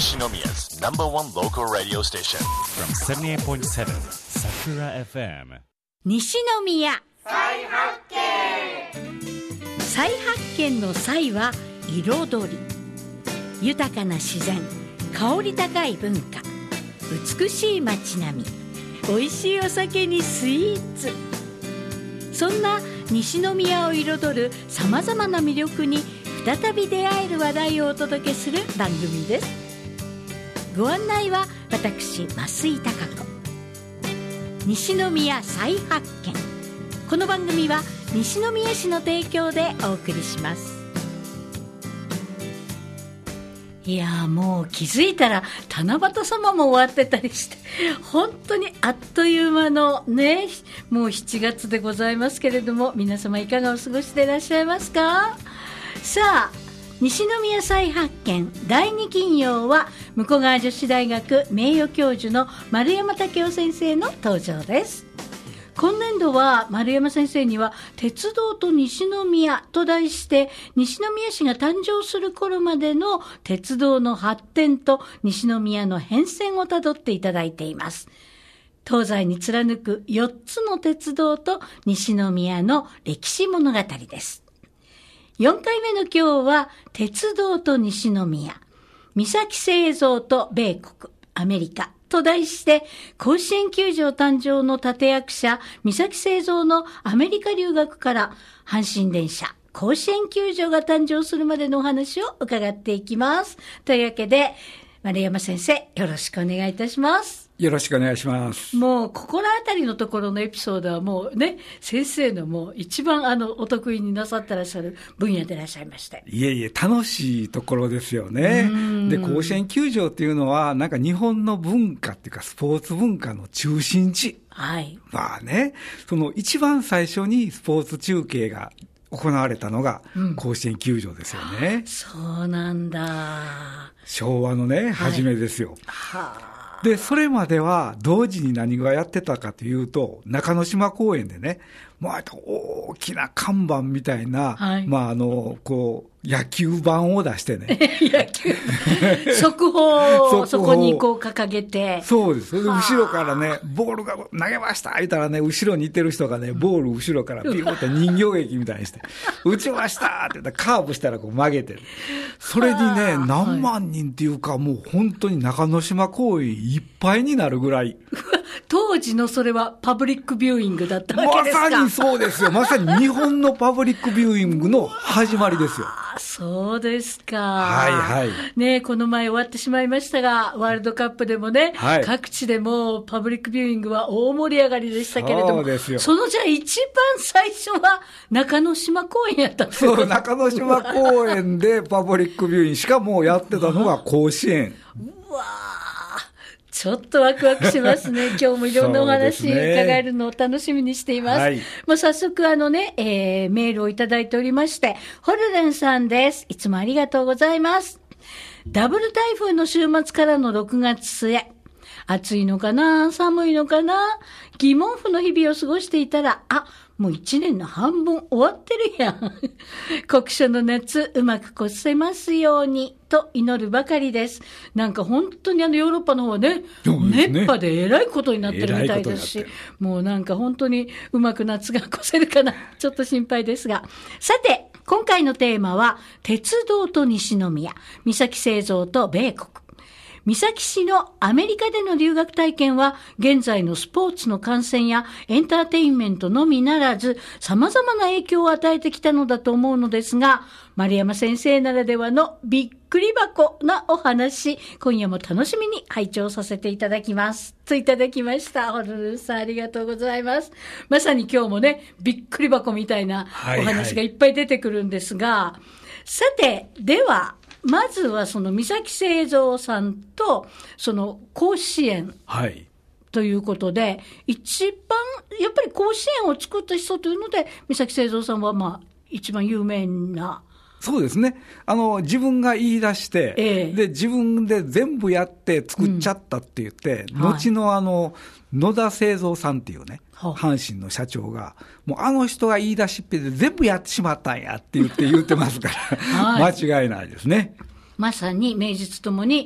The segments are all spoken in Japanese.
Nishinomiya's number one local radio station. From 78.7 Sakura FM. 西宮再発見。再発見の再は彩り。豊かな自然、香り高い文化、美しい街並み、美味しいお酒にスイーツ。そんな西宮を彩るさまざまな魅力に再び出会える話題をお届けする番組です。ご案内は私、増井貴子。西宮再発見。この番組は西宮市の提供でお送りします。いやもう気づいたら七夕様も終わってたりして、本当にあっという間のね、もう7月でございますけれども、皆様いかがお過ごしでいらっしゃいますか。さあ、西宮再発見第2金曜は武庫川女子大学名誉教授の丸山武夫先生の登場です。今年度は丸山先生には鉄道と西宮と題して西宮市が誕生する頃までの鉄道の発展と西宮の変遷をたどっていただいています。東西に貫く4つの鉄道と西宮の歴史物語です。4回目の今日は鉄道と西宮、三崎製造と米国、アメリカと題して甲子園球場誕生の立役者三崎製造のアメリカ留学から阪神電車甲子園球場が誕生するまでのお話を伺っていきます。というわけで丸山先生、よろしくお願いいたします。 よろしくお願いします。 もう心当たりのところのエピソードはもうね、先生のもう一番お得意になさってらっしゃる分野でいらっしゃいまして。 いえいえ、楽しいところですよね。で、甲子園球場っていうのはなんか日本の文化っていうかスポーツ文化の中心地。 はい。 まあね、その一番最初にスポーツ中継が行われたのが甲子園球場ですよね。 そうなんだ。 昭和のね、初めですよ。 はあ。 で、それまでは同時に何がやってたかというと、中之島公園でね、もう大きな看板みたいな、 はい、 こう、野球盤を出してね。 野球速報をそこにこう掲げて。 そうです。で後ろからね、ボールが投げました言ったらね、後ろにいてる人がね、ボール後ろからピューって人形劇みたいにして、打ちましたって言ったらカーブしたらこう曲げてる。それにね、何万人っていうか、もう本当に中之島公園いっぱいになるぐらい。 当時のそれはパブリックビューイングだったわけですか。 まさにそうですよ。まさに日本のパブリックビューイングの始まりですよ。 そうですか。 はいはい。 ね、この前終わってしまいましたが、ワールドカップでもね、はい、各地でもパブリックビューイングは大盛り上がりでしたけれども、 そうですよ。 そのじゃあ一番最初は中之島公園やったんですか。 そう、中之島公園でパブリックビューイング、しかもやってたのが甲子園。 うわー。ちょっとワクワクしますね。今日もいろんなお話伺えるのを楽しみにしています。はい、もう早速メールをいただいておりまして、ホルデンさんです。いつもありがとうございます。ダブル台風の週末からの6月末。暑いのかな、寒いのかな、疑問符の日々を過ごしていたら、もう1年の半分終わってるやん。酷暑の夏、うまく越せますように、と祈るばかりです。なんか本当にヨーロッパの方はね、熱波でえらいことになってるみたいですし、もうなんか本当にうまく夏が越せるかな、ちょっと心配ですが。さて、今回のテーマは、鉄道と西宮、三崎製造と米国。三崎市のアメリカでの留学体験は現在のスポーツの観戦やエンターテインメントのみならず様々な影響を与えてきたのだと思うのですが、丸山先生ならではのびっくり箱なお話、今夜も楽しみに拝聴させていただきますといただきました。ホルルさん、ありがとうございます。まさに今日もね、びっくり箱みたいなお話がいっぱい出てくるんですが、さて、ではまずはその三崎製造さんとその甲子園ということで、一番やっぱり甲子園を作った人というので三崎製造さんは一番有名な。 そうですね。自分が言い出して、で自分で全部やって作っちゃったって言って、後の野田製造さんっていうね、阪神の社長が、もう人が言い出しっぺで全部やってしまったんやって言ってますから、間違いないですね。 まさに名実ともに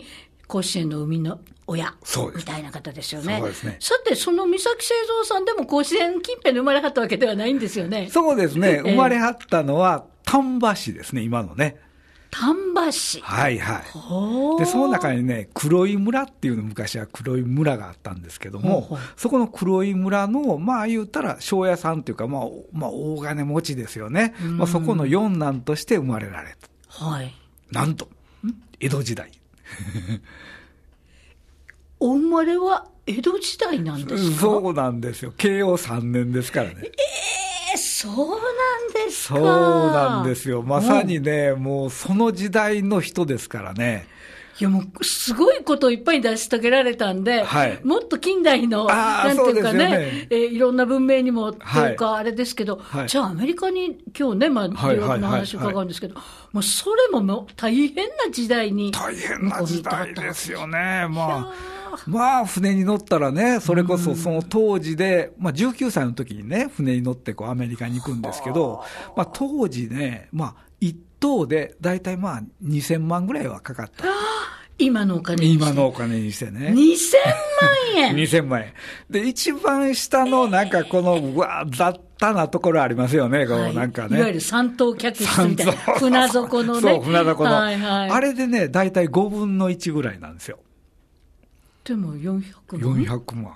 甲子園の生みの親みたいな方ですよね。そうですね。さて、その三崎清三さんでも甲子園近辺で生まれはったわけではないんですよね。 そうですね。生まれはったのは丹波市ですね、今のね。 丹波市。 はいはい。で、その中にね、黒井村っていうの、昔は黒井村があったんですけども、そこの黒井村の、まあ言ったら、庄屋さんというか、まあ大金持ちですよね。まあそこの四男として生まれられた。はい。なんと、江戸時代。 お生まれは江戸時代なんですか？ そうなんですよ。慶応3年ですからね。 そうなんですか。 そうなんですよ。まさにね、もうその時代の人ですからね。 いやもうすごいことをいっぱい成し遂げられたんで、はい、もっと近代の、なんていうかね、いろんな文明にもっていうか、あれですけど、はい、じゃあアメリカに今日ね、まあ、留学の話を伺うんですけど、もうそれも大変な時代に。 大変な時代ですよね。まあ、船に乗ったらね、それこそその当時で、まあ、19歳の時にね、船に乗ってこうアメリカに行くんですけど、まあ、当時ね、まあ、1等で大体まあ、2000万ぐらいはかかった。 今のお金にして。 今のお金にしてね。 2000万円 !2000 万円。で、一番下のなんかこの、雑多なところありますよね、こうなんかね。 いわゆる三等客室みたいな。船底のね。 そう、船底の。はいはい。あれでね、大体5分の1ぐらいなんですよ。 でも400万。 400万。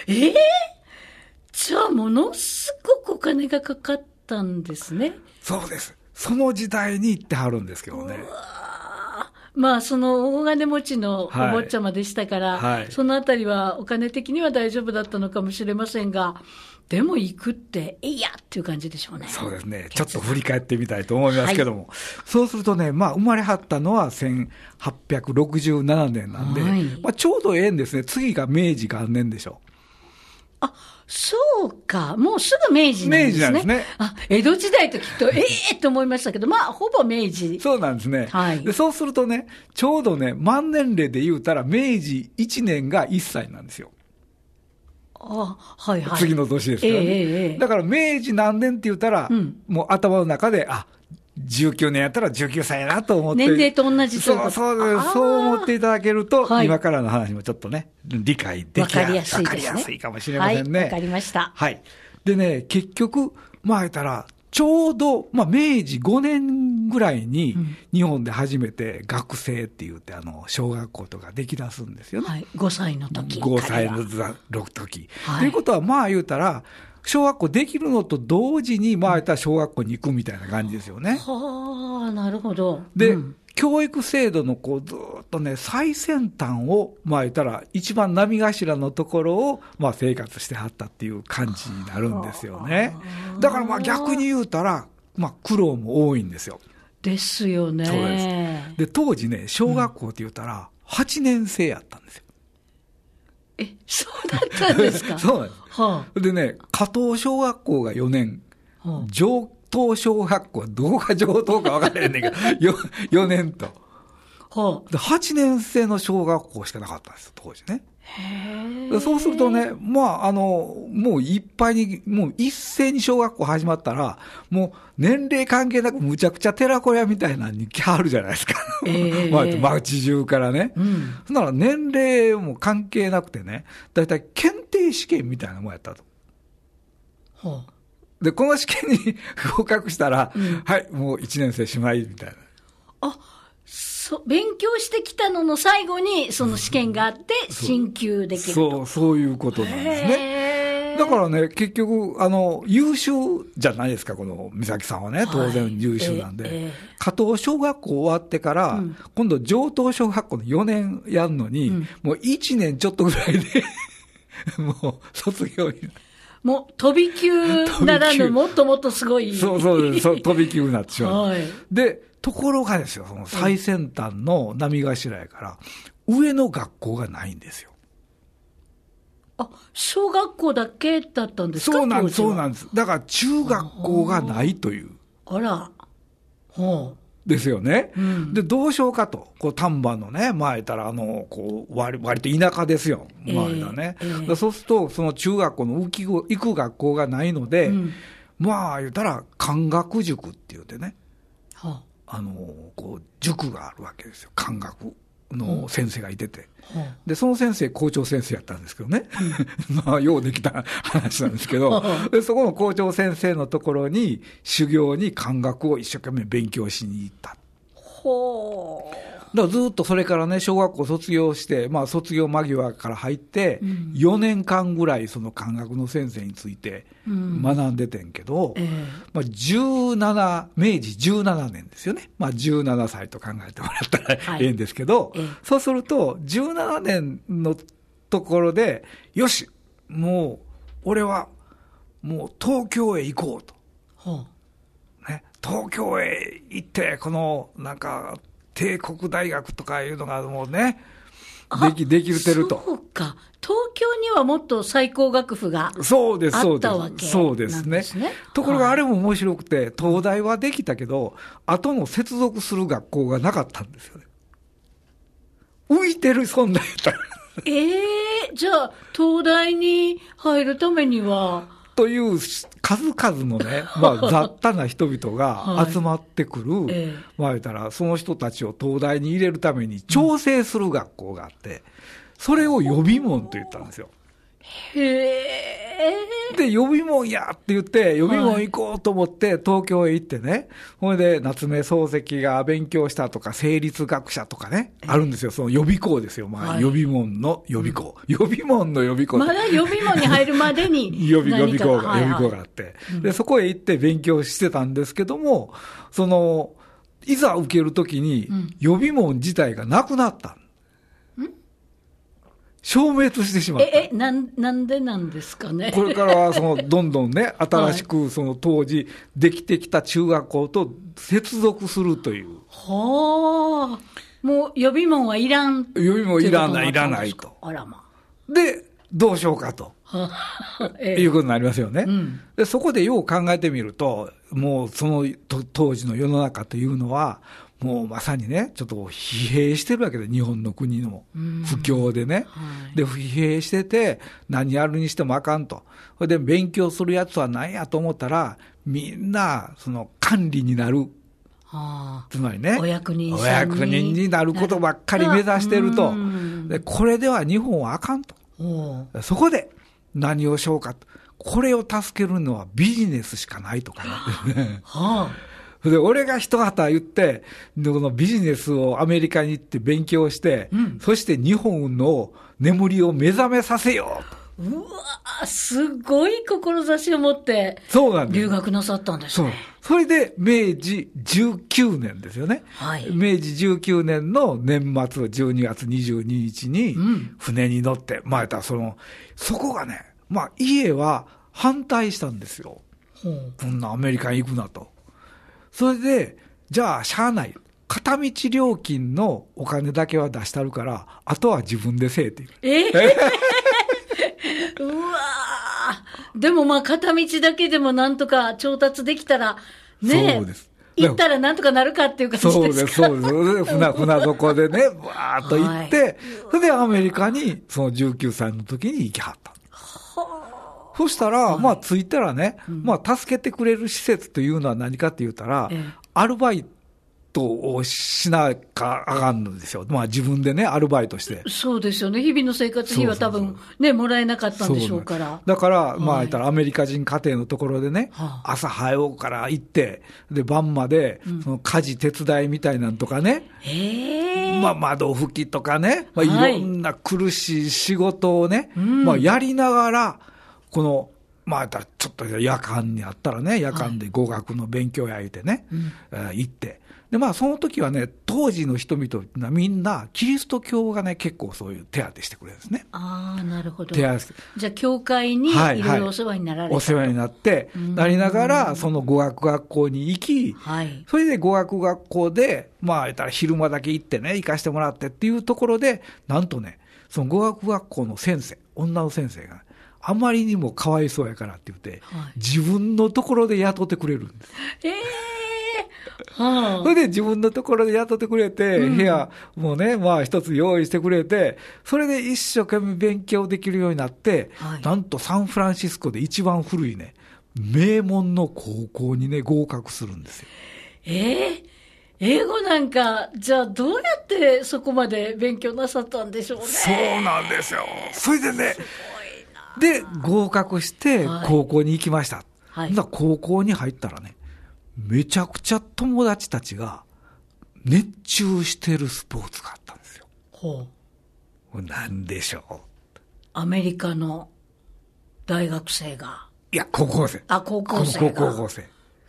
じゃあものすごくお金がかかったんですね。 そうです。その時代に行ってはるんですけどね。 まあその大金持ちのお坊ちゃまでしたから、はいはい、そのあたりはお金的には大丈夫だったのかもしれませんが、でも行くっていやっていう感じでしょうね。 そうですね。ちょっと振り返ってみたいと思いますけども、はい、そうするとね、まあ生まれはったのは1867年なんで、はい、まあちょうどええんですね。次が明治元年でしょう。 あ、そうか。もうすぐ明治なんですね。明治なんですね。あ、江戸時代と聞くと、と思いましたけど、まあ、ほぼ明治。 そうなんですね。はい。で、そうするとね、ちょうどね、満年齢で言うたら、明治1年が1歳なんですよ。 あ、はいはい。 次の年ですからね。だから、明治何年って言ったら、もう頭の中で、19年やったら19歳やなと思って。 年齢と同じということ。 そう思っていただけると、はい、今からの話もちょっとね、理解できわかりやすいですね。 わかりやすいかもしれませんね。 はい、わかりました。 はい。でね、結局、まあ言ったら、ちょうど、まあ明治5年ぐらいに、日本で初めて学生って言って、小学校とかでき出すんですよね。 はい。5歳の時。 5歳の時。はい、ということは、まあ言うたら、小学校できるのと同時に、まあ、言ったら小学校に行くみたいな感じですよね。 はあ、なるほど。 で、教育制度のこう、ずっとね、最先端を、まあ、言ったら、一番波頭のところを、まあ、生活してはったっていう感じになるんですよね。だから、まあ、逆に言うたら、まあ、苦労も多いんですよ。 ですよね。 そうです。で、当時ね、小学校って言ったら、8年生やったんですよ。 そうだったんですか？ そうなんです。はあ、でね、加東小学校が4年、はあ、上東小学校はどこが上東か分からへんねんけど、4年と。はあ、で8年生の小学校しかなかったんですよ、当時ね。そうするとね、まあ、もういっぱいに、もう一斉に小学校始まったら、もう年齢関係なくむちゃくちゃ寺子屋みたいなのに来はるじゃないですか。まあ、街中からね。そんなら年齢も関係なくてね、だいたい検定試験みたいなもんやったと。はあ、で、この試験に合格したら、はい、もう1年生しまいみたいな。 勉強してきたのの最後にその試験があって進級できると。 そういうことなんですね。だからね、結局、優秀じゃないですか、この美咲さんはね、当然優秀なんで。加東小学校終わってから、今度上東小学校の4年やるのに、もう1年ちょっとぐらいで、もう卒業になる。 もう飛び級ならぬ、もっともっとすごい。 そう、飛び級になってしまう。で、ところがですよ、その最先端の波頭やから、上の学校がないんですよ。 あ、小学校だけだったんですか？ そうなんです。だから中学校がないという。 あら。 ですよね。で、どうしようかと。こう、丹波のね、前たら、こう、割と田舎ですよ。周りがね。そうすると、その中学校の行く学校がないので、まあ、言ったら、漢学塾って言うてね。こう、塾があるわけですよ。漢学。 の先生がいてて、で、その先生、校長先生やったんですけどね。まあ、ようできた話なんですけど、でそこの校長先生のところに、修行に漢学を一生懸命勉強しに行った。だからずっとそれからね、小学校卒業して、まあ、卒業間際から入って、4年間ぐらいその漢学の先生について学んでてんけど、まあ、明治17年ですよね。まあ、17歳と考えてもらったらええんですけど、そうすると、17年のところで、よし、もう、俺は、もう東京へ行こうと。ね、東京へ行って、この、なんか、帝国大学とかいうのがもうね、できるてると。 そうか。東京にはもっと最高学府があったわけなんですね。 そうですね。ところがあれも面白くて、東大はできたけど、後の接続する学校がなかったんですよね。浮いてる存在だった。 じゃあ、東大に入るためには、 という数々のね、まあ、雑多な人々が集まってくる、まあ、言ったら、その人たちを東大に入れるために調整する学校があって、それを予備門と言ったんですよ。で、予備門やって言って、予備門行こうと思って、東京へ行ってね、ほいで、夏目漱石が勉強したとか、生理学者とかね、あるんですよ。その予備校ですよ。まあ、予備門の予備校。予備門の予備校。 まだ予備門に入るまでに予備校があって。で、そこへ行って勉強してたんですけども、いざ受けるときに、予備門自体がなくなった。消滅してしまった。 なんでなんですかね。 これからはどんどんね、新しく当時できてきた中学校と接続するという。 もう予備門はいらん。 予備門いらないと。 あらま。 で、どうしようかと。いうことになりますよね。で、そこでよう考えてみると、もう当時の世の中というのは、もうまさにね、ちょっと疲弊してるわけで、日本の国の不況でね。で、疲弊してて、何やるにしてもあかんと。それで、勉強するやつは何やと思ったら、みんな、管理になる。つまりね、お役人になることばっかり目指してると。で、これでは日本はあかんと。そこで、何をしようかと。これを助けるのはビジネスしかないとかね。で、俺が一旗言って、このビジネスをアメリカに行って勉強して、そして日本の眠りを目覚めさせようと。 うわー、すごい志を持って、留学なさったんですね。 それで、明治19年ですよね。明治19年の年末12月22日に、船に乗って、まあ、そこがね、まあ、家は反対したんですよ。こんなアメリカに行くなと。それで、じゃあ、しゃあない。片道料金のお金だけは出したるから、あとは自分でせえって言う。 うわー。でもまあ、片道だけでもなんとか調達できたら、ね。そうです。行ったらなんとかなるかっていう感じですか。 そうです。船底でね、わーっと行って、それでアメリカに、その19歳の時に行きはった。そしたら、まあ、着いたらね、まあ、助けてくれる施設というのは何かって言ったら、アルバイトをしなきゃあかんのですよ。まあ、自分でね、アルバイトして。 そうですよね。日々の生活費は多分ね、もらえなかったんでしょうから。 だから、まあ、言ったらアメリカ人家庭のところでね、朝早うから行って、で、晩まで、その家事手伝いみたいなんとかね、まあ、窓拭きとかね、まあ、いろんな苦しい仕事をね、まあ、やりながら、まあ、ちょっと夜間にあったらね、夜間で語学の勉強や言うてね、行って。で、まあ、その時はね、当時の人々はみんな、キリスト教がね、結構そういう手当てしてくれるんですね。 ああ、なるほど。じゃあ、教会にいろいろお世話になられた。 お世話になって、なりながら、その語学学校に行き、それで語学学校で、まあ、言ったら昼間だけ行ってね、行かしてもらってっていうところで、なんとね、その語学学校の先生、女の先生が、あまりにもかわいそうやからって言って、自分のところで雇ってくれるんです。それで自分のところで雇ってくれて、部屋もね、まあ一つ用意してくれて、それで一生懸命勉強できるようになって、なんとサンフランシスコで一番古いね、名門の高校にね、合格するんですよ。 英語なんか、じゃあどうやってそこまで勉強なさったんでしょうね。 そうなんですよ。それでね、で、合格して高校に行きました。はい、高校に入ったらね、めちゃくちゃ友達たちが熱中してるスポーツがあったんですよ。 ほう。なんでしょう。 アメリカの大学生が。 いや、高校生。 高校生が。 高校生。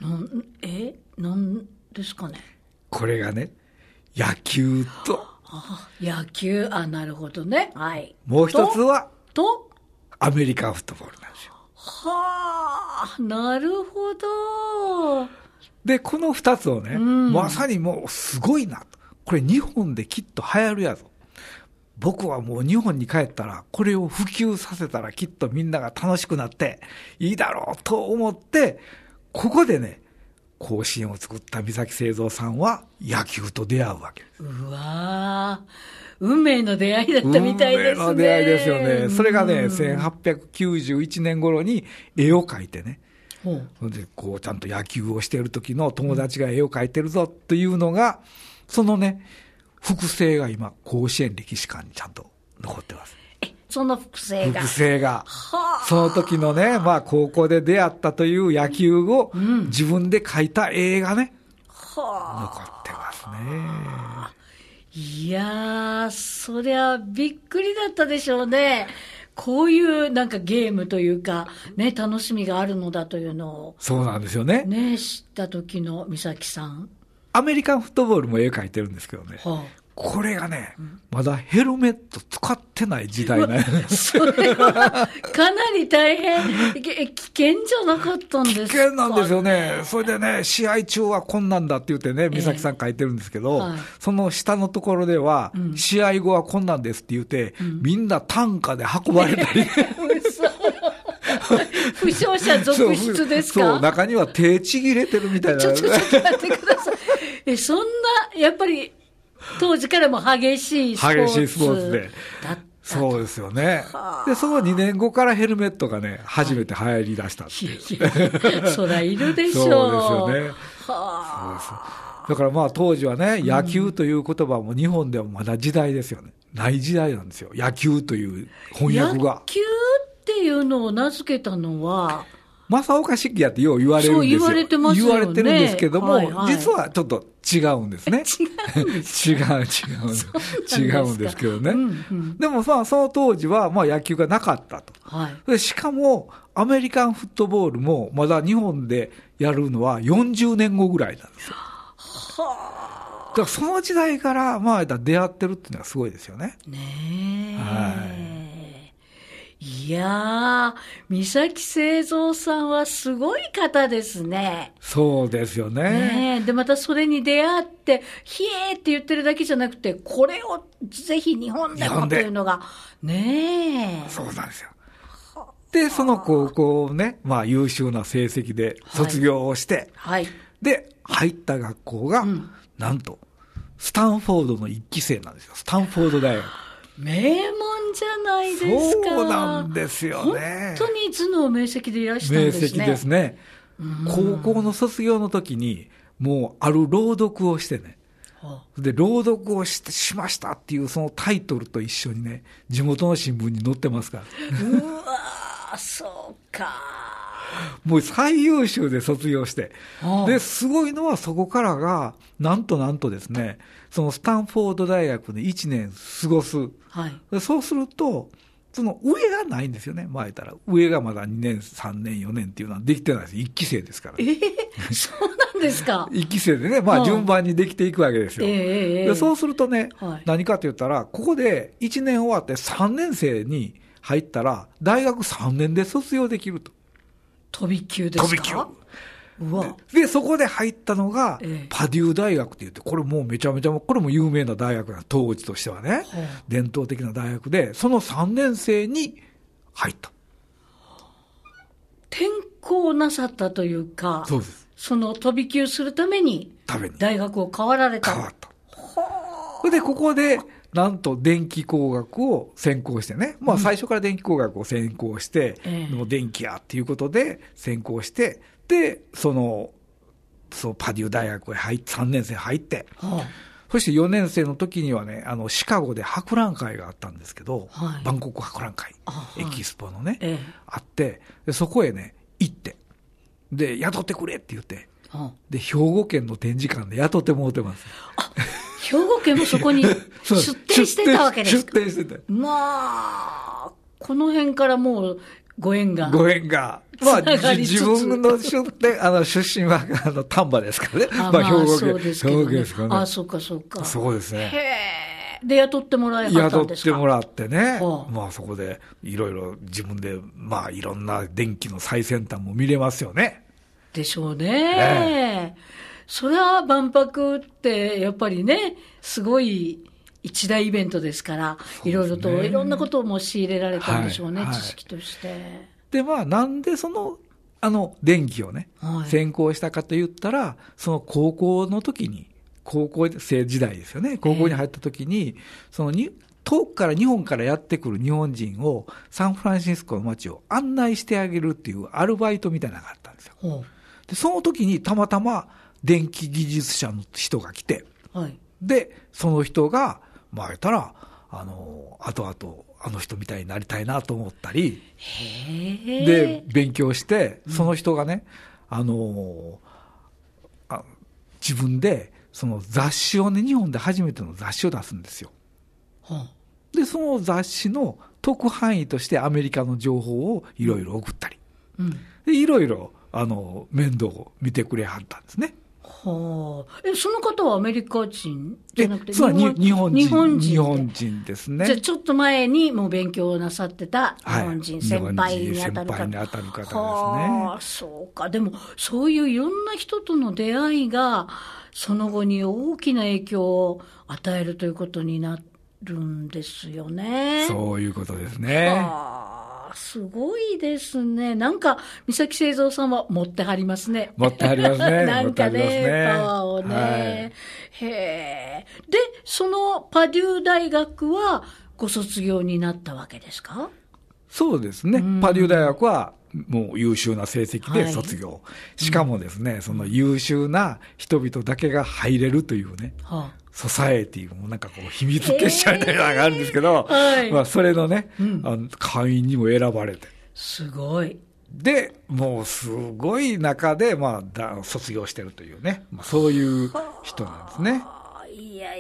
なんですかね。 これがね、野球と。 野球、なるほどね。はい。 もう一つは、 アメリカンフットボールなんですよ。 はあ、なるほど。 で、この二つをね、まさにもうすごいなと。これ日本できっと流行るやぞ。僕はもう日本に帰ったら、これを普及させたらきっとみんなが楽しくなっていいだろうと思って、ここでね、甲子園を作った三崎製造さんは野球と出会うわけです。 うわー。運命の出会いだったみたいですね。 運命の出会いですよね。それがね、1891年頃に絵を描いてね。でこうちゃんと野球をしている時の友達が絵を描いてるぞというのが、そのね、複製が今、甲子園歴史館にちゃんと残ってます。 その複製が。その時のね、高校で出会ったという野球を自分で描いた絵がね、残ってますね。 いやー、そりゃびっくりだったでしょうね。こういうなんかゲームというか、ね、楽しみがあるのだというのを。 そうなんですよね。 ね、知った時の美咲さん。 アメリカンフットボールも絵描いてるんですけどね。これがね、まだヘルメット使ってない時代ね。 それはかなり大変、危険じゃなかったんですか？ 危険なんですよね。それでね、試合中はこんなんだって言ってね、美咲さん書いてるんですけど、その下のところでは、試合後はこんなんですって言って、みんな担架で運ばれたり。 負傷者続出ですか？ そう、中には手ちぎれてるみたいな。 ちょっと待ってください。そんな、やっぱり、当時からも激しいスポーツで。 そうですよね。で、その2年後からヘルメットがね、初めて流行り出したっていう。 そりゃいるでしょう。 そうですよね。だから当時はね、野球という言葉も日本ではまだ時代ですよね。ない時代なんですよ。野球という翻訳が。 野球っていうのを名付けたのは、 正岡子規やってよう言われるんですよ。 そう言われてますよね。 言われてるんですけども、実はちょっと違うんですね。違うんですけどね。でもその当時は野球がなかったと。でしかもアメリカンフットボールもまだ日本でやるのは40年後ぐらいなんですよ。だからその時代から出会ってるっていうのはすごいですよね。 いやー、三崎製造さんはすごい方ですね。 そうですよね。 で、またそれに出会って、ひえーって言ってるだけじゃなくて、これをぜひ日本でもというのが、ねえ。 そうなんですよ。で、その高校をね、優秀な成績で卒業をして、で、入った学校が、なんと、スタンフォードの1期生なんですよ。スタンフォード大学。 名門じゃないですか。 そうなんですよね。 本当に頭脳明晰でいらしたんですね。 明晰ですね。高校の卒業の時に、もうある朗読をしてね。で、朗読をしましたっていうそのタイトルと一緒にね、地元の新聞に載ってますから。 うわー、そうか。 もう最優秀で卒業して。で、すごいのはそこからが、なんとですね、そのスタンフォード大学で1年過ごす。そうすると、その上がないんですよね、言ったら。上がまだ2年、3年、4年っていうのはできてないです。1期生ですから。 そうなんですか。 1期生でね、順番にできていくわけですよ。でそうするとね、何かと言ったら、ここで1年終わって3年生に入ったら、大学3年で卒業できると。 飛び級ですか？ 飛び級。で、そこで入ったのが、パデュー大学って言って、これもうめちゃめちゃ、これも有名な大学な、当時としてはね、伝統的な大学で、その3年生に入った。 転校なさったというか、 そうです。 その飛び級するために、大学を変わられた。 変わった。それで、ここで、なんと電気工学を専攻してね。最初から電気工学を専攻して、電気やっていうことで専攻して、で、その、 そのパデュー大学へ3年生入って、 はあ、 そして4年生の時にはね、シカゴで博覧会があったんですけど、 はい、 バンコク博覧会、エキスポのね、 ええ、 あって、でそこへね、行って、で、雇ってくれって言って、で、兵庫県の展示館で雇ってもらってます。 兵庫県もそこに出店してたわけですか？ 出店してた。 まあ、この辺からもうご縁が。 まあ、自分の出身は、丹波ですからね。まあ、兵庫県ですからね。 あ、そうか。 そうですね。 へえ。で、雇ってもらえはったんですか？ 雇ってもらってね。まあ、そこで、いろいろ自分で、まあ、いろんな電気の最先端も見れますよね。 でしょうね。それは万博ってやっぱりね、すごい一大イベントですから、いろいろといろんなことも仕入れられたんでしょうね、知識として。 で、まあ、なんでその、電気をね、専攻したかと言ったら、その高校の時に、高校生時代ですよね、高校に入った時に、その遠くから日本からやってくる日本人をサンフランシスコの街を案内してあげるっていうアルバイトみたいなのがあったんですよ。で、その時にたまたま電気技術者の人が来て、で、その人が、まあ言ったら、後々、あの人みたいになりたいなと思ったり、で、勉強して、その人がね、自分で、その雑誌をね、日本で初めての雑誌を出すんですよ。で、その雑誌の特派員としてアメリカの情報をいろいろ送ったり、で、いろいろ、面倒を見てくれはったんですね。 はあ。その方はアメリカ人じゃなくて、 そう日本人ですね。 じゃあちょっと前にもう勉強なさってた日本人、先輩に当たる方。 先輩に当たる方ですね。 はあ、そうか。でも、そういういろんな人との出会いが、その後に大きな影響を与えるということになるんですよね。 そういうことですね。 すごいですね。なんか、三崎清三さんは持ってはりますね。 持ってはりますね。 なんかね、パワーをね。へえ。で、そのパデュー大学はご卒業になったわけですか？ そうですね。パデュー大学はもう優秀な成績で卒業。しかもですね、その優秀な人々だけが入れるというね。ソサエティもなんかこう秘密結社みたいなのがあるんですけど、まあそれのね、会員にも選ばれて。 すごい。 で、もうすごい中で、まあ、卒業してるというね、まあ、そういう人なんですね。 いや、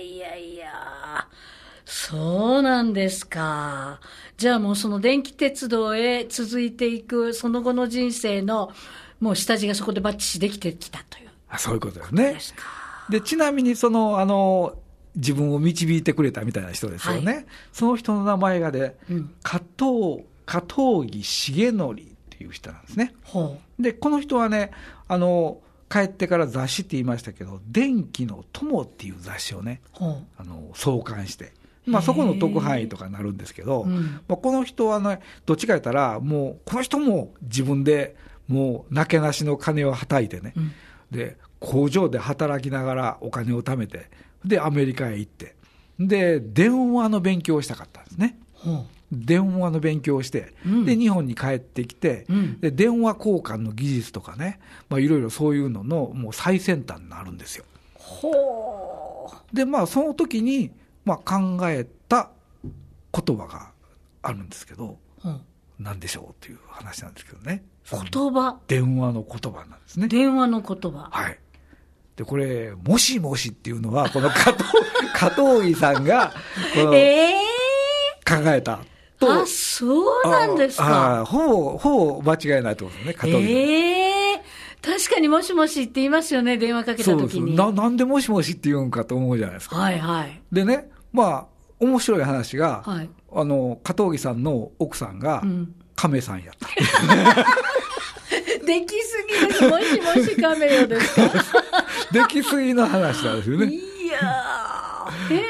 そうなんですか。じゃあもうその電気鉄道へ続いていく、その後の人生の、もう下地がそこでバッチシできてきたという。 そういうことですね。で、ちなみに自分を導いてくれたみたいな人ですよね。その人の名前がね、加藤木重則っていう人なんですね。で、この人はね、帰ってから雑誌って言いましたけど、電気の友っていう雑誌をね、創刊して、まあそこの特派員とかになるんですけど、まあ、この人はね、どっちか言ったら、もう、この人も自分でもう、なけなしの金をはたいてね、で、工場で働きながらお金を貯めて、で、アメリカへ行って、で、電話の勉強をしたかったんですね。電話の勉強をして、で、日本に帰ってきて、で、電話交換の技術とかね、まあ、いろいろそういうのの、もう最先端になるんですよ。で、まあ、その時に、まあ、考えた言葉があるんですけど、何でしょうっていう話なんですけどね。 言葉？ 電話の言葉なんですね。 電話の言葉。 はい。で、これ、もしもしっていうのは、この加藤井さんが、この、考えたと。 そうなんですか。 ほぼ間違いないと思うんですね、加藤井さん。 確かにもしもしって言いますよね、電話かけた時に。 なんでもしもしって言うんかと思うじゃないですか。でね、まあ、面白い話が、加藤井さんの奥さんが、亀さんやった。 できすぎです。もしもしカメよですか？ できすぎの話なんですよね。 いやー、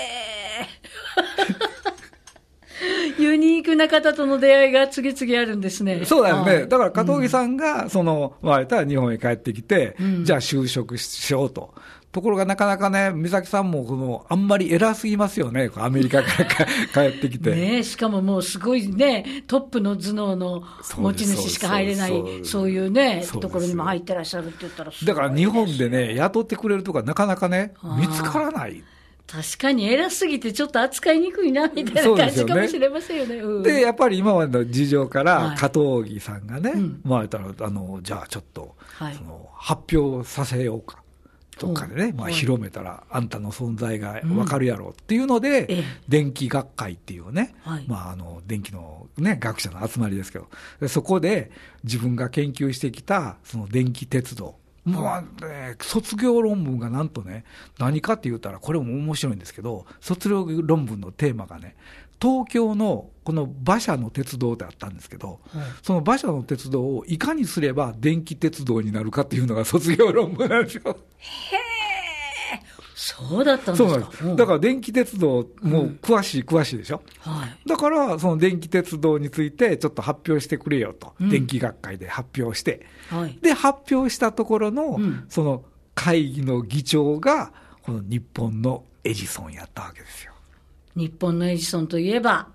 ユニークな方との出会いが次々あるんですね。 そうだよね。だから加藤木さんが、まあ、日本へ帰ってきて、じゃあ就職しようと。 ところがなかなかね、美咲さんもあんまり偉すぎますよね、アメリカから帰ってきて。 ね、しかももうすごいね、トップの頭脳の持ち主しか入れない、そういうね、ところにも入ってらっしゃるって言ったらすごいですね。 だから日本でね、雇ってくれるとかなかなかね、見つからない。 確かに偉すぎてちょっと扱いにくいなみたいな感じかもしれませんよね。 で、やっぱり今までの事情から加藤木さんがね、まあじゃあちょっと、発表させようかとかでね、まあ広めたらあんたの存在がわかるやろうっていうので、電気学会っていうね、まあ電気のね学者の集まりですけど、そこで自分が研究してきたその電気鉄道。もうね、卒業論文がなんとね、何かって言ったら、これも面白いんですけど、卒業論文のテーマがね、東京のこの馬車の鉄道であったんですけど、その馬車の鉄道をいかにすれば電気鉄道になるかっていうのが卒業論文なんですよ。 へー、そうだったんですか。そうなんです。 だから電気鉄道も詳しいでしょ。だからその電気鉄道についてちょっと発表してくれよと、電気学会で発表して、で発表したところの、その会議の議長がこの日本のエジソンやったわけですよ。 日本のエジソンといえば、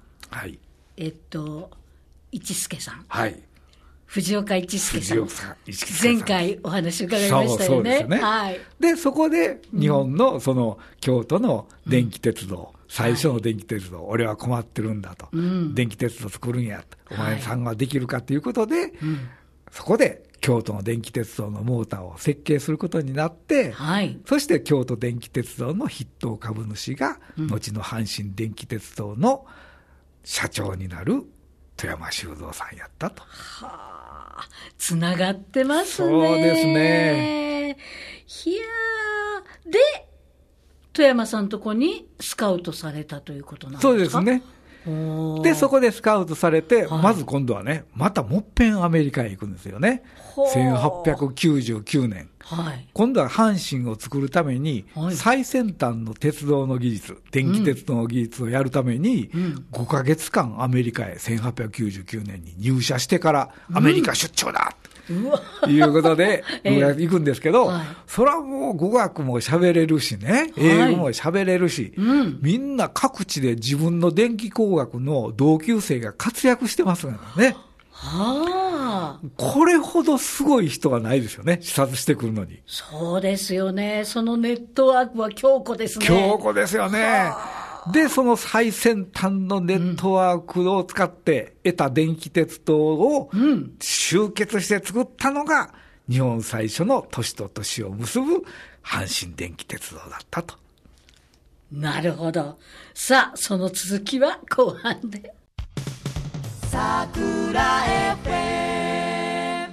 一助さん。藤岡一助さん。前回お話伺いましたよね。そうですね。 で、そこで日本のその京都の電気鉄道、最初の電気鉄道、俺は困ってるんだと。電気鉄道作るんやと。お前さんができるかということで、そこで京都の電気鉄道のモーターを設計することになって、そして京都電気鉄道の筆頭株主が、後の阪神電気鉄道の社長になる富山修造さんやったと。 つながってますね。 そうですね。 いやー、で、富山さんのとこにスカウトされたということなんですか？ そうですね。で、そこでスカウトされて、まず今度はね、またもっぺんアメリカへ行くんですよね。1899年。今度は阪神を作るために、最先端の鉄道の技術、電気鉄道の技術をやるために、5ヶ月間アメリカへ1899年に入社してからアメリカ出張だということで行くんですけど、それはもう語学も喋れるしね、英語も喋れるし、みんな各地で自分の電気工学の同級生が活躍してますからね。これほどすごい人がないですよね、視察してくるのに。 そうですよね。そのネットワークは強固ですね。 強固ですよね。で、その最先端のネットワークを使って得た電気鉄道を集結して作ったのが、日本最初の都市と都市を結ぶ阪神電気鉄道だったと。 なるほど。さあ、その続きは後半で。桜 FM。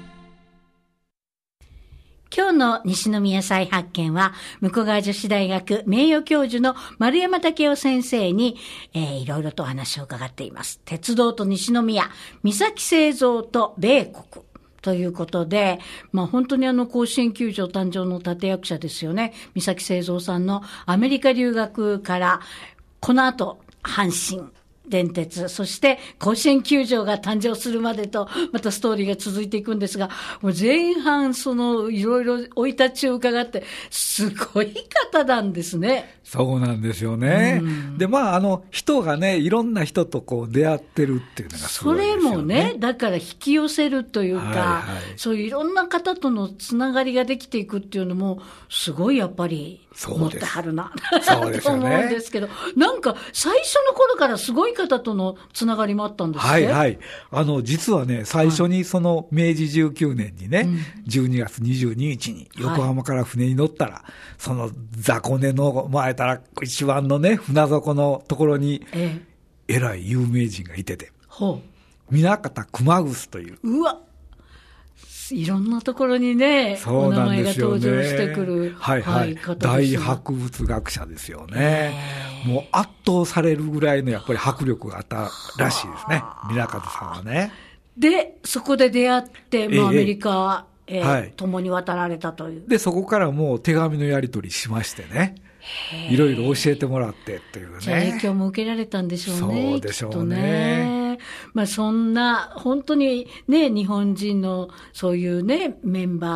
今日の西宮再発見は、向川女子大学名誉教授の丸山武夫先生に、いろいろとお話を伺っています。鉄道と西宮、三崎製造と米国。ということで、まあ本当に甲子園球場誕生の立役者ですよね。三崎製造さんのアメリカ留学から、この後、阪神電鉄、そして甲子園球場が誕生するまでと、またストーリーが続いていくんですが、もう前半いろいろ生い立ちを伺って、すごい方なんですね。 そうなんですよね。で、まあ、人がね、いろんな人とこう出会ってるっていうのがすごいですよね。 それもね、だから引き寄せるというか、そういういろんな方とのつながりができていくっていうのも、すごいやっぱり、持ってはるな、と思うんですけど、なんか最初の頃からすごい方とのつながりもあったんですね。 実はね、最初にその明治19年にね、12月22日に横浜から船に乗ったら、その雑魚寝の前たら一番のね、船底のところに、えらい有名人がいてて、南方熊楠という。 うわ、いろんなところにね、お名前が登場してくる、 大博物学者ですよね。もう圧倒されるぐらいのやっぱり迫力があったらしいですね、南方さんはね。 で、そこで出会って、アメリカへ共に渡られたという。 で、そこからもう手紙のやり取りしましてね。いろいろ教えてもらってっていうね。 じゃあ影響も受けられたんでしょうね。 そうでしょうね。 そんな、本当にね、日本人のそういうね、メンバー、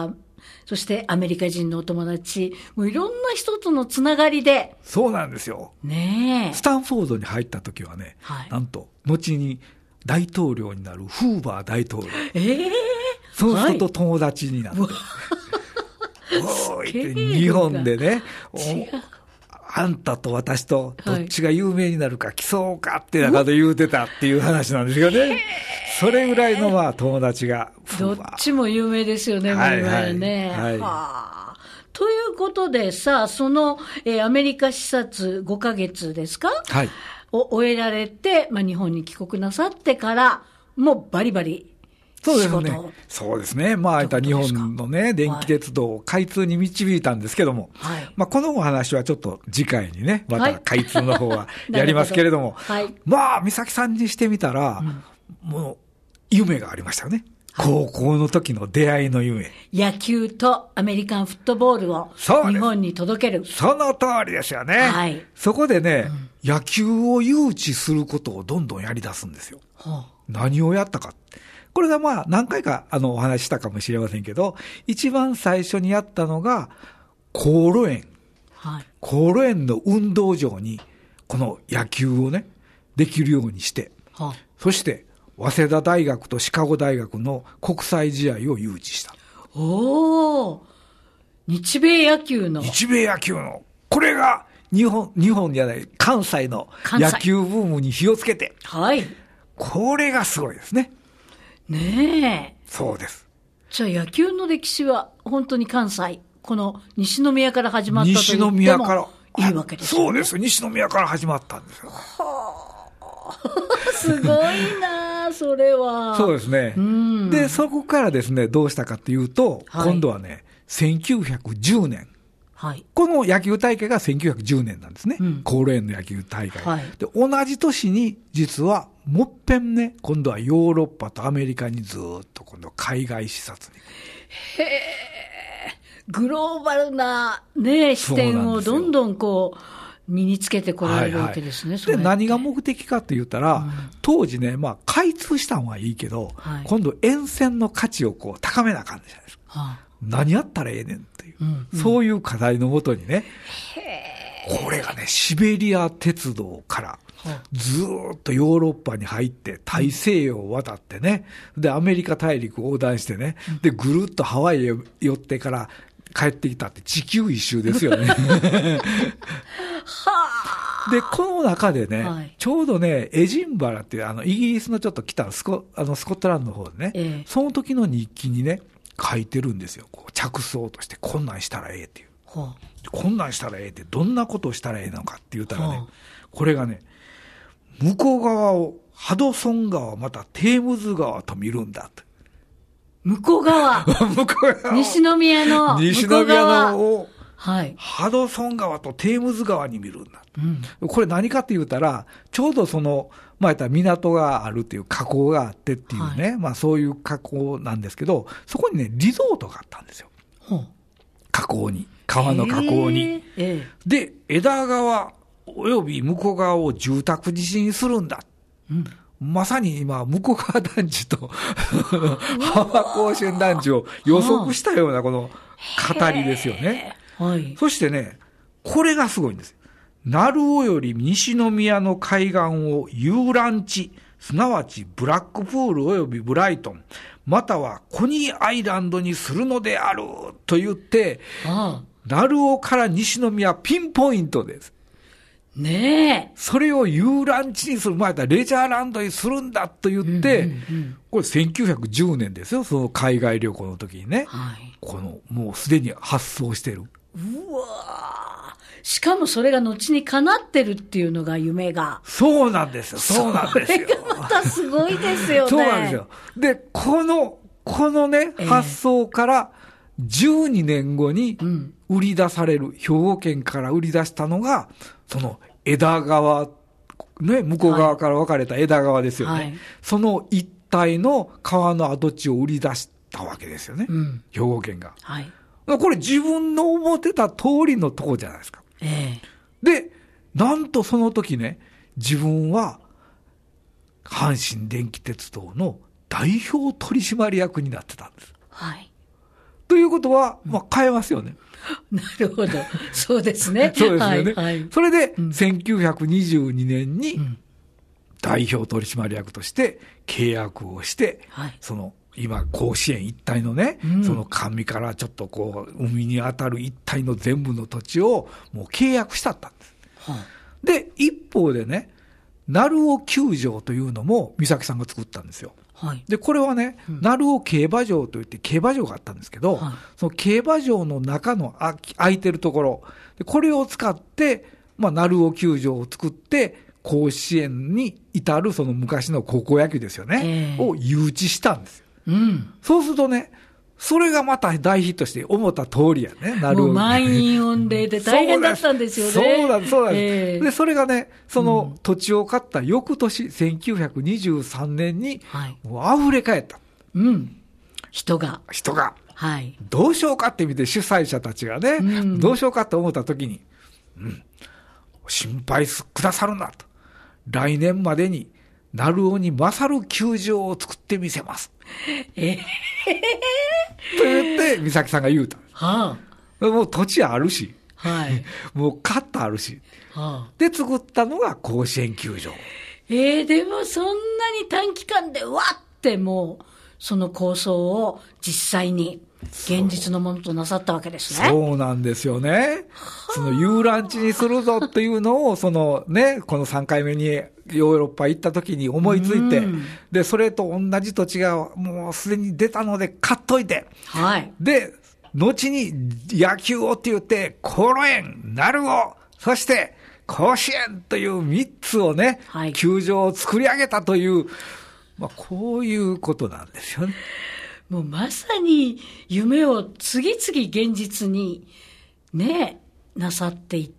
そしてアメリカ人のお友達、もういろんな人とのつながりで。 そうなんですよ。 ねえ。 スタンフォードに入った時はね、なんと、後に大統領になるフーバー大統領。その人と友達になって。おーいって日本でね、あんたと私とどっちが有名になるか競おうかって中で言うてたっていう話なんですよね。それぐらいのまあ友達が。 どっちも有名ですよね、今ね。ということでさ、その、アメリカ視察5ヶ月ですか、を終えられて、まあ、日本に帰国なさってから、もうバリバリ。 そうですね。そうですね。まあ、日本のね、電気鉄道を開通に導いたんですけども、まあ、このお話はちょっと次回にね、また開通の方はやりますけれども、まあ、美咲さんにしてみたら、もう、夢がありましたよね。高校の時の出会いの夢。 野球とアメリカンフットボールを日本に届ける。 その通りですよね。そこでね、野球を誘致することをどんどんやり出すんですよ。何をやったか。これがまあ何回かお話ししたかもしれませんけど、一番最初にやったのが、航路園。航路園の運動場に、この野球をね、できるようにして、そして、早稲田大学とシカゴ大学の国際試合を誘致した。 日米野球の。 日米野球の。これが日本じゃない、関西の野球ブームに火をつけて。これがすごいですね。 ねえ。 そうです。 じゃあ野球の歴史は本当に関西、この西宮から始まったと言ってもいいわけですよね。 そうです。西宮から始まったんですよ。 すごいなそれは。 そうですね。で、そこからですね、どうしたかっていうと、今度はね、1910年。この野球大会が1910年なんですね。航路園の野球大会。で、同じ年に、実は、もっぺんね、今度はヨーロッパとアメリカにずっと今度海外視察に。 グローバルなね、視点をどんどんこう、身につけてこられるわけですね。 で、何が目的かって言ったら、当時ね、まあ、開通したのはいいけど、今度沿線の価値をこう、高めなあかんじゃないですか。何やったらええねんっていう、そういう課題のもとにね、これがね、シベリア鉄道から、ずーっとヨーロッパに入って、大西洋を渡ってね、で、アメリカ大陸を横断してね、で、ぐるっとハワイへ寄ってから帰ってきたって地球一周ですよね。で、この中でね、ちょうどね、エジンバラっていうイギリスのちょっと北のスコットランドの方でね、その時の日記にね、書いてるんですよ。こう着想として、こんなんしたらええっていう。こんなんしたらええって、どんなことをしたらええのかって言ったらね、これがね、向こう側をハドソン川またテームズ川と見るんだと。 向こう側西宮の西宮のを、ハドソン川とテームズ川に見るんだ。これ何かって言ったら、ちょうどその、まあ、言ったら港があるっていう河口があってっていうね、まあそういう河口なんですけど、そこにね、リゾートがあったんですよ。河口に。川の河口に。で、枝川および向こう側を住宅地にするんだ。まさに今、向こう側団地と浜甲子園団地を予測したようなこの語りですよね。そしてね、これがすごいんです。鳴尾より西宮の海岸を遊覧地、すなわちブラックプールおよびブライトン、またはコニーアイランドにするのであると言って、鳴尾から西宮ピンポイントです。 ねえ。 それを遊覧地にする、まあ、レジャーランドにするんだと言って、これ1910年ですよ、その海外旅行の時にね。この、もうすでに発想してる。 うわしかもそれが後に叶ってるっていうのが夢が。 そうなんですよ。そうなんですよ。 それがまたすごいですよね。 そうなんですよ。で、このね、発想から12年後に売り出される、兵庫県から売り出したのが、その枝川、ね、向こう側から分かれた枝川ですよね。その一帯の川の跡地を売り出したわけですよね。兵庫県が。これ自分の思ってた通りのとこじゃないですか。で、なんとその時ね、自分は阪神電気鉄道の代表取締役になってたんです。とということは、変えますよね。 なるほど。そうですね。 そうですよね。 はい、 それで、1922年に代表取締役として契約をして、今、甲子園一帯のね、その甘味からちょっと海に当たる一帯の全部の土地をもう契約したったんです。で、一方でね、鳴尾球場というのも三崎さんが作ったんですよ。で、これはね、鳴尾競馬場といって競馬場があったんですけど、その競馬場の中の空いてるところ、これを使って、鳴尾球場を作って、甲子園に至るその昔の高校野球ですよね、を誘致したんですよ。そうするとね、それがまた大ヒットして思った通りやね、 もう満員御礼で大変だったんですよね。 そうなんです。で、それがね、その土地を買った翌年、1923年に、もう溢れ返った。 人が。 どうしようかって見て、主催者たちがね、どうしようかと思ったときに、心配くださるなと。来年までに、鳴尾に勝る球場を作ってみせます。と言って、三崎さんが言うた。もう土地あるし、もうカットあるし、で作ったのが甲子園球場。 でもそんなに短期間でわってもう、その構想を実際に現実のものとなさったわけですね。 そうなんですよね。その遊覧地にするぞっていうのを、そのね、この3回目にヨーロッパ行った時に思いついて、で、それと同じ土地がもうすでに出たので買っといて、で、後に野球をって言って、甲子園、鳴尾、そして甲子園という3つをね、球場を作り上げたという、こういうことなんですよね。 もうまさに夢を次々現実にね、なさっていって、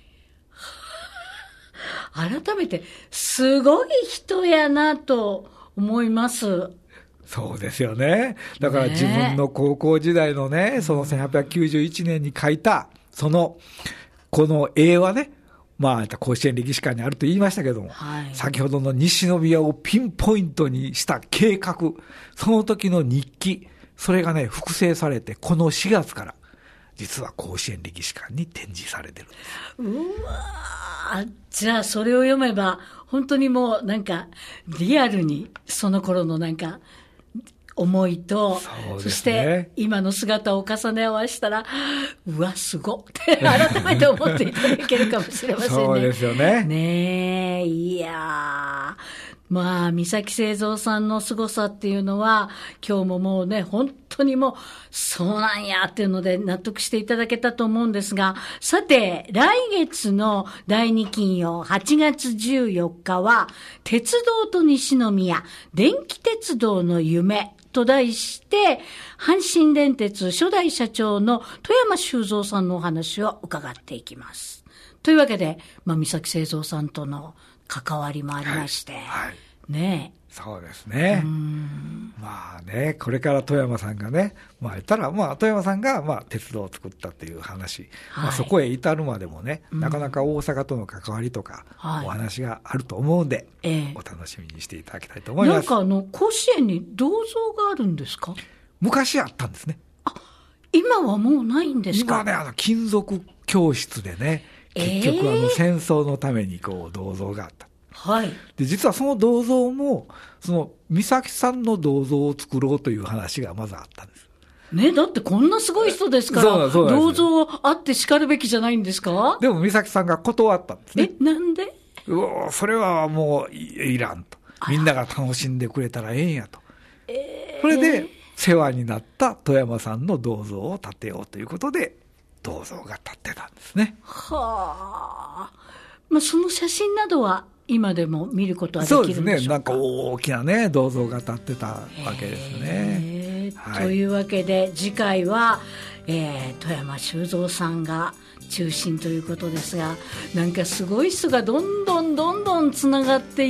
改めてすごい人やなと思います。 そうですよね。だから自分の高校時代のね、その1891年に書いた、この絵はね、甲子園歴史館にあると言いましたけども、先ほどの西宮をピンポイントにした計画、その時の日記、それがね、複製されて、この4月から、実は甲子園歴史館に展示されてるんです。 じゃあそれを読めば、本当にもうなんか、リアルにその頃のなんか、思いと、そして今の姿を重ね合わせたら、うわ、すごって改めて思っていただけるかもしれませんね。 そうですよね。 ねえ、いやー。三崎製造さんの凄さっていうのは、今日ももうね、本当にもう、そうなんやっていうので納得していただけたと思うんですが、さて、来月の第2金曜、8月14日は、鉄道と西宮、電気鉄道の夢、と題して、阪神電鉄初代社長の富山修造さんのお話を伺っていきます。というわけで、三崎製造さんとの関わりもありまして、ねえ。 そうですね。これから富山さんがね、言ったら、富山さんが、鉄道を作ったっていう話、そこへ至るまでもね、なかなか大阪との関わりとか、お話があると思うんで、お楽しみにしていただきたいと思います。 甲子園に銅像があるんですか？ 昔あったんですね。 今はもうないんですか？ 今ね、金属教室でね、結局戦争のために銅像があった。で、実はその銅像も、三崎さんの銅像を作ろうという話がまずあったんです。 ね、だってこんなすごい人ですから、銅像あって叱るべきじゃないんですか？ でも三崎さんが断ったんですね。 なんで？ それはもういらんと。みんなが楽しんでくれたらええんやと。それで、世話になった富山さんの銅像を建てようということで、銅像が建ってたんですね。 その写真などは、今でも見ることはできるんでしょうか？そうですね。 なんか大きなね、銅像が立ってたわけですね。 というわけで、次回は、富山修造さんが中心ということですが、なんかすごい人がどんどんつながっていって、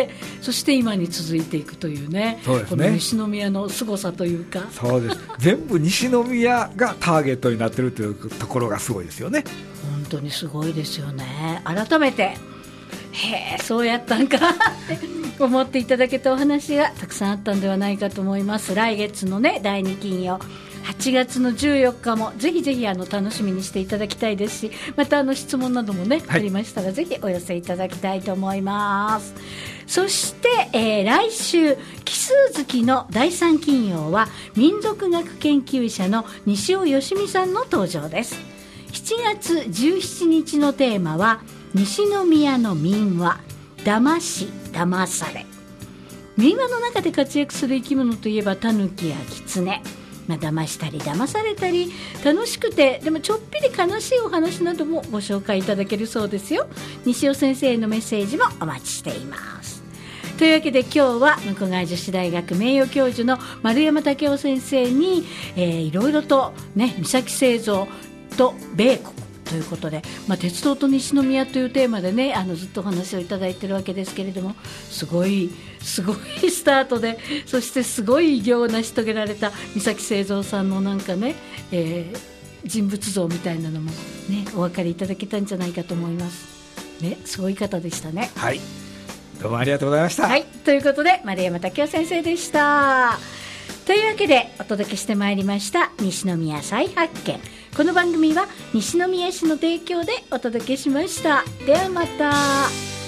そして今に続いていくというね、この西宮の凄さというか。 そうです。全部西宮がターゲットになっているというところがすごいですよね。 本当にすごいですよね。改めて、そうやったんかって思っていただけたお話がたくさんあったんではないかと思います。来月のね、第2金曜 8月の14日もぜひぜひ楽しみにしていただきたいですし、また質問などもね、ありましたらぜひお寄せいただきたいと思います。そして、来週奇数月の第3金曜は民族学研究者の西尾よしみさんの登場です。7月17日のテーマは西宮の民話、騙し騙され。民話の中で活躍する生き物といえばタヌキやキツネ、騙したり騙されたり楽しくてでもちょっぴり悲しいお話などもご紹介いただけるそうですよ。西尾先生のメッセージもお待ちしています。というわけで今日は向川女子大学名誉教授の丸山武雄先生に、いろいろとね、三崎製造と米国ということで、鉄道と西宮というテーマでね、ずっとお話をいただいているわけですけれども、すごいスタートで、そしてすごい偉業を成し遂げられた三崎製造さんのなんかね、人物像みたいなのもね、お分かりいただけたんじゃないかと思いますね。すごい方でしたね。 はい、どうもありがとうございました。 はい、ということで丸山武雄先生でした。というわけでお届けしてまいりました西宮再発見。この番組は西宮市の提供でお届けしました。ではまた。